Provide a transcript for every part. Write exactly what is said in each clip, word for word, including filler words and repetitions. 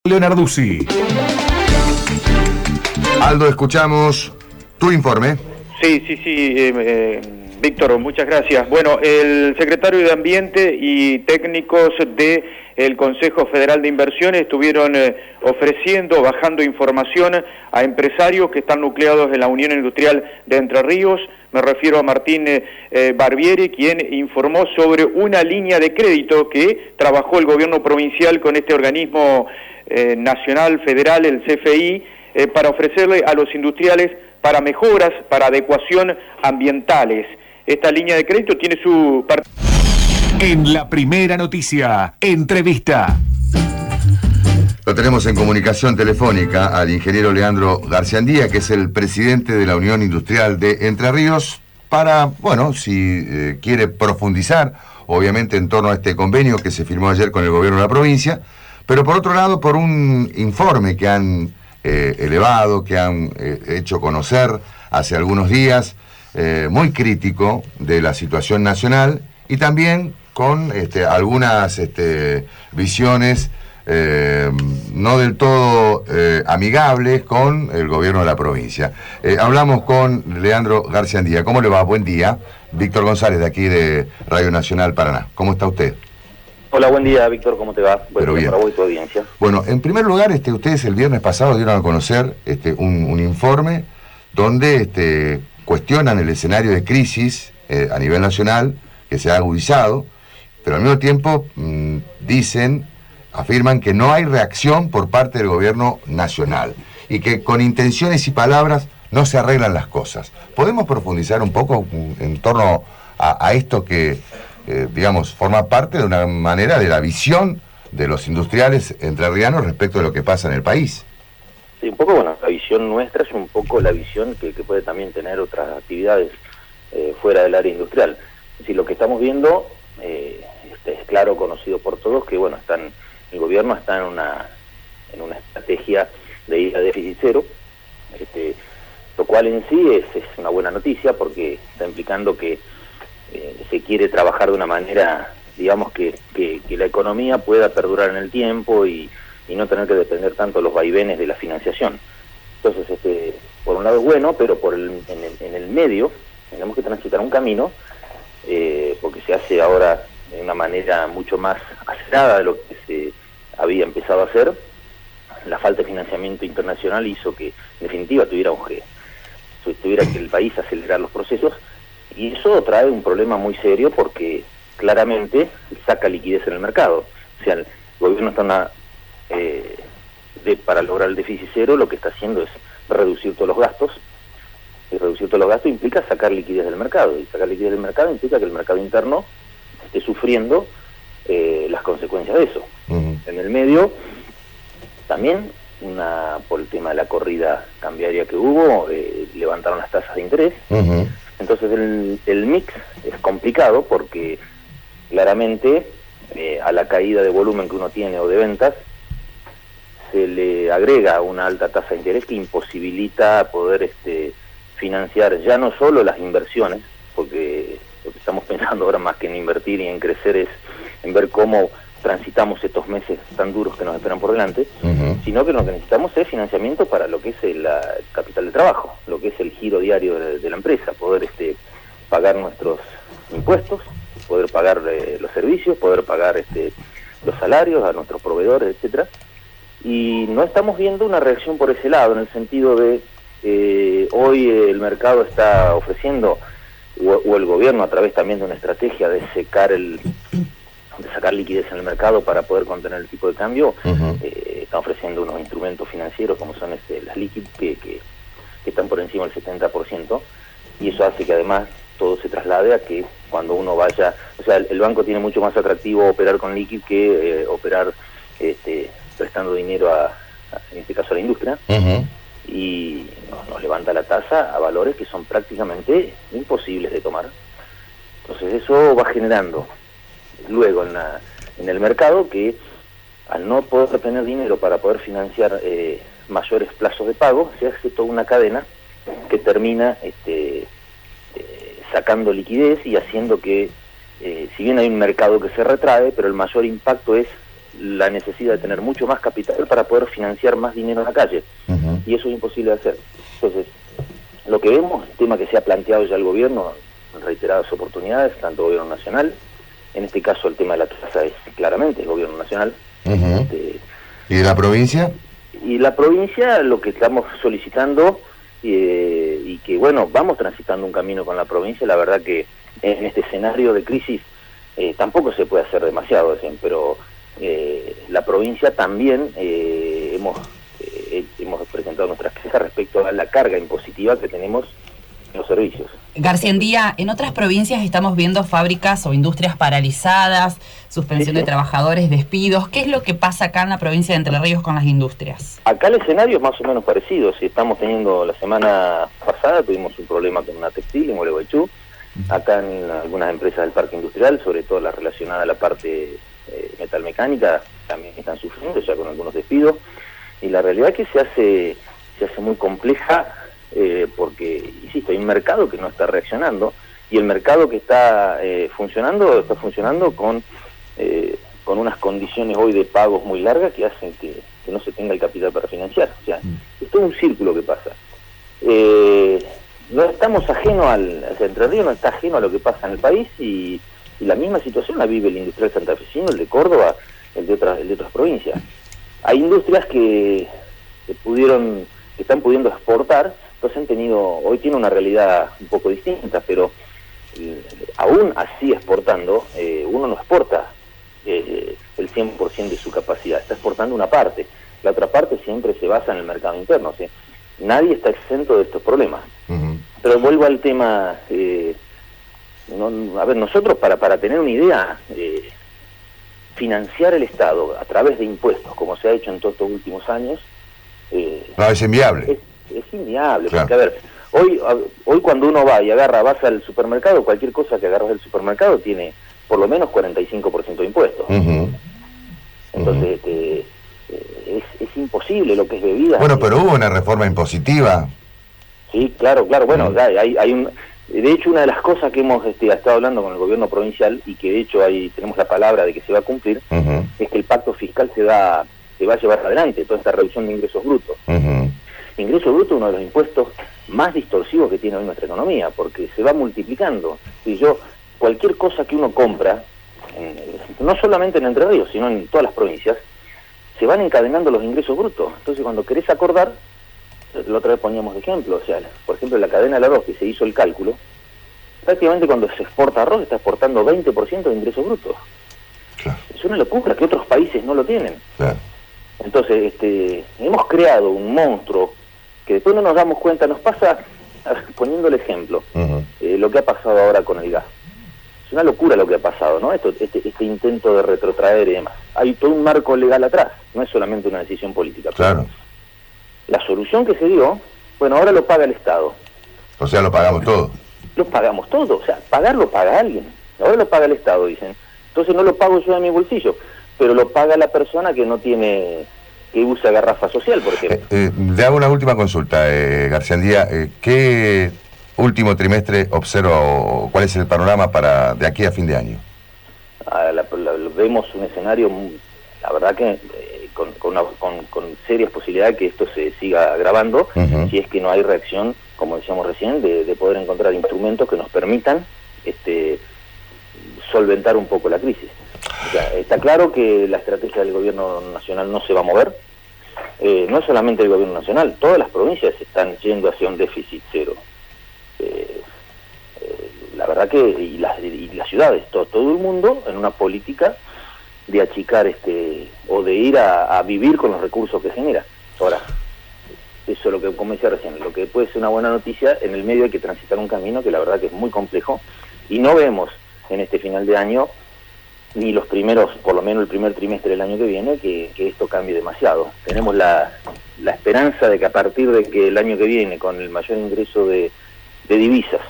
Leonarduzzi. Aldo, escuchamos tu informe. Sí, sí, sí, eh, eh, Víctor, muchas gracias. Bueno, el secretario de Ambiente y técnicos del Consejo Federal de Inversiones estuvieron eh, ofreciendo, bajando información a empresarios que están nucleados en la Unión Industrial de Entre Ríos. Me refiero a Martín eh, Barbieri, quien informó sobre una línea de crédito que trabajó el gobierno provincial con este organismo eh, nacional, federal, el C F I, eh, para ofrecerle a los industriales para mejoras, para adecuación ambientales. Esta línea de crédito tiene su... En la primera noticia, entrevista. Lo tenemos en comunicación telefónica al ingeniero Leandro Garciandía, que es el presidente de la Unión Industrial de Entre Ríos, para, bueno, si eh, quiere profundizar, obviamente, en torno a este convenio que se firmó ayer con el gobierno de la provincia, pero por otro lado, por un informe que han eh, elevado, que han eh, hecho conocer hace algunos días, eh, muy crítico de la situación nacional y también con este, algunas este, visiones Eh, no del todo eh, amigables con el gobierno de la provincia. Eh, hablamos con Leandro Garciandía. ¿Cómo le va? Buen día. Víctor González, de aquí de Radio Nacional Paraná. ¿Cómo está usted? Hola, buen día, Víctor. ¿Cómo te va? Buen Pero día bien. Para vos y tu audiencia. Bueno, en primer lugar, este, ustedes el viernes pasado dieron a conocer este, un, un informe donde este, cuestionan el escenario de crisis eh, a nivel nacional que se ha agudizado, pero al mismo tiempo mmm, dicen... afirman que no hay reacción por parte del gobierno nacional y que con intenciones y palabras no se arreglan las cosas. ¿Podemos profundizar un poco en torno a, a esto que, eh, digamos, forma parte de una manera de la visión de los industriales entrerrianos respecto de lo que pasa en el país? Sí, un poco, bueno, la visión nuestra es un poco la visión que, que puede también tener otras actividades eh, fuera del área industrial. Es decir, lo que estamos viendo eh, este, es claro, conocido por todos, que, bueno, están... el gobierno está en una en una estrategia de ir a déficit cero, este, lo cual en sí es, es una buena noticia porque está implicando que eh, se quiere trabajar de una manera, digamos, que, que, que la economía pueda perdurar en el tiempo y, y no tener que depender tanto de los vaivenes de la financiación. Entonces, este, por un lado es bueno, pero por el, en, el, en el medio tenemos que transitar un camino, eh, porque se hace ahora de una manera mucho más acelerada de lo que se había empezado a hacer. La falta de financiamiento internacional hizo que, en definitiva, tuviera un G, tuviera que el país acelerar los procesos, y eso trae un problema muy serio porque claramente saca liquidez en el mercado. O sea, el gobierno está una, eh, de, para lograr el déficit cero, lo que está haciendo es reducir todos los gastos, y reducir todos los gastos implica sacar liquidez del mercado, y sacar liquidez del mercado implica que el mercado interno esté sufriendo eh, las consecuencias de eso. Uh-huh. En el medio, también, una por el tema de la corrida cambiaria que hubo, eh, levantaron las tasas de interés. Uh-huh. Entonces el, el mix es complicado porque claramente eh, a la caída de volumen que uno tiene o de ventas, se le agrega una alta tasa de interés que imposibilita poder este, financiar ya no solo las inversiones, porque lo que estamos pensando ahora más que en invertir y en crecer es en ver cómo transitamos estos meses tan duros que nos esperan por delante, uh-huh. sino que lo que necesitamos es financiamiento para lo que es el, la, el capital de trabajo, lo que es el giro diario de, de la empresa, poder este, pagar nuestros impuestos, poder pagar eh, los servicios, poder pagar este, los salarios a nuestros proveedores, etcétera. Y no estamos viendo una reacción por ese lado, en el sentido de eh, hoy el mercado está ofreciendo, o, o el gobierno a través también de una estrategia de secar el de sacar liquidez en el mercado para poder contener el tipo de cambio, uh-huh. eh, está ofreciendo unos instrumentos financieros como son este, las liquid que, que, que están por encima del setenta por ciento, y eso hace que además todo se traslade a que cuando uno vaya, o sea, el, el banco tiene mucho más atractivo operar con liquid que eh, operar este, prestando dinero a, a, en este caso a la industria, uh-huh. y nos, nos levanta la tasa a valores que son prácticamente imposibles de tomar. Entonces eso va generando luego en, la, en el mercado que al no poder tener dinero para poder financiar eh, mayores plazos de pago, se hace toda una cadena que termina este, eh, sacando liquidez y haciendo que, eh, si bien hay un mercado que se retrae, pero el mayor impacto es la necesidad de tener mucho más capital para poder financiar más dinero en la calle. Uh-huh. Y eso es imposible de hacer. Entonces, lo que vemos, el tema que se ha planteado ya el gobierno en reiteradas oportunidades, tanto el gobierno nacional, en este caso el tema de la tasa es claramente el gobierno nacional. Uh-huh. este, ¿Y de la provincia? Y la provincia, lo que estamos solicitando, eh, y que bueno, vamos transitando un camino con la provincia, la verdad que en este escenario de crisis eh, tampoco se puede hacer demasiado, ¿sí? Pero eh, la provincia también eh, hemos, eh, hemos presentado nuestras quejas respecto a la carga impositiva que tenemos en los servicios. Garciandía, en otras provincias estamos viendo fábricas o industrias paralizadas, suspensión sí, sí. de trabajadores, despidos. ¿Qué es lo que pasa acá en la provincia de Entre Ríos con las industrias? Acá el escenario es más o menos parecido. Si estamos teniendo, la semana pasada tuvimos un problema con una textil en Gualeguaychú. Acá en algunas empresas del parque industrial, sobre todo las relacionadas a la parte eh, metalmecánica, también están sufriendo ya con algunos despidos. Y la realidad es que se hace, se hace muy compleja. Eh, porque, insisto, hay un mercado que no está reaccionando y el mercado que está eh, funcionando, está funcionando con eh, con unas condiciones hoy de pagos muy largas que hacen que, que no se tenga el capital para financiar. O sea, mm. es todo un círculo que pasa. Eh, no estamos ajenos al... O sea, Entre Ríos no está ajeno a lo que pasa en el país y, y la misma situación la vive el industrial santafesino, el de Córdoba, el de otras, el de otras provincias. Hay industrias que, que pudieron, que están pudiendo exportar. Entonces han tenido, hoy tiene una realidad un poco distinta, pero eh, aún así exportando, eh, uno no exporta eh, el cien por ciento de su capacidad, está exportando una parte, la otra parte siempre se basa en el mercado interno, o sea, nadie está exento de estos problemas. Uh-huh. Pero vuelvo al tema, eh, no, a ver, nosotros para, para tener una idea, eh, financiar el Estado a través de impuestos, como se ha hecho en todos estos últimos años, eh, no, es inviable. Es, es inviable, claro. Porque a ver, hoy hoy cuando uno va y agarra, vas al supermercado, cualquier cosa que agarras del supermercado tiene por lo menos cuarenta y cinco por ciento de impuestos. Uh-huh. Entonces, uh-huh. este, es, es imposible lo que es bebida. Bueno, pero hubo una reforma impositiva. Sí, claro, claro, bueno, uh-huh. hay, hay un... De hecho, una de las cosas que hemos este, estado hablando con el gobierno provincial, y que de hecho ahí tenemos la palabra de que se va a cumplir, uh-huh. es que el pacto fiscal se va, se va a llevar adelante, toda esta reducción de ingresos brutos. Uh-huh. Ingreso bruto es uno de los impuestos más distorsivos que tiene hoy nuestra economía, porque se va multiplicando. Y yo, cualquier cosa que uno compra, en, no solamente en Entre Ríos, sino en todas las provincias, se van encadenando los ingresos brutos. Entonces, cuando querés acordar, la otra vez poníamos de ejemplo, o sea, por ejemplo, la cadena del arroz, que se hizo el cálculo, prácticamente cuando se exporta arroz, está exportando veinte por ciento de ingresos brutos. Claro. Es una locura que otros países no lo tienen. Claro. Entonces, este, hemos creado un monstruo que después no nos damos cuenta, nos pasa, poniendo el ejemplo, uh-huh. eh, lo que ha pasado ahora con el gas. Es una locura lo que ha pasado, ¿no? Esto, este, este intento de retrotraer y demás. Hay todo un marco legal atrás, no es solamente una decisión política. Claro. La solución que se dio, bueno, ahora lo paga el Estado. O sea, lo pagamos todo. Lo pagamos todo, o sea, pagar lo paga alguien. Ahora lo paga el Estado, dicen. Entonces no lo pago yo de mi bolsillo, pero lo paga la persona que no tiene... que usa garrafa social, por ejemplo. Eh, eh, le hago una última consulta, eh, Garciandía. Eh, ¿Qué último trimestre observa o cuál es el panorama para de aquí a fin de año? Ah, la, la, vemos un escenario, la verdad que eh, con, con, una, con, con serias posibilidades que esto se siga agravando, uh-huh. si es que no hay reacción, como decíamos recién, de, de poder encontrar instrumentos que nos permitan este, solventar un poco la crisis. O sea, está claro que la estrategia del gobierno nacional no se va a mover, eh, no es solamente el gobierno nacional, todas las provincias están yendo hacia un déficit cero. Eh, eh, la verdad que, y las, y las ciudades, todo, todo el mundo en una política de achicar este o de ir a, a vivir con los recursos que genera. Ahora, eso es lo que, como decía recién, lo que puede ser una buena noticia, en el medio hay que transitar un camino que la verdad que es muy complejo, y no vemos en este final de año ni los primeros, por lo menos el primer trimestre del año que viene, que, que esto cambie demasiado. Tenemos la, la esperanza de que a partir de que el año que viene, con el mayor ingreso de, de divisas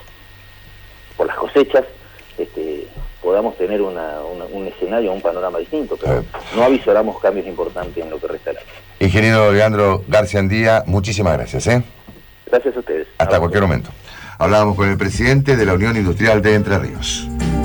por las cosechas, este, podamos tener una, una, un escenario, un panorama distinto, pero no avisoramos cambios importantes en lo que resta del año. Ingeniero Leandro Garciandía, muchísimas gracias. ¿eh? Gracias a ustedes. Hasta a cualquier momento. Hablábamos con el presidente de la Unión Industrial de Entre Ríos.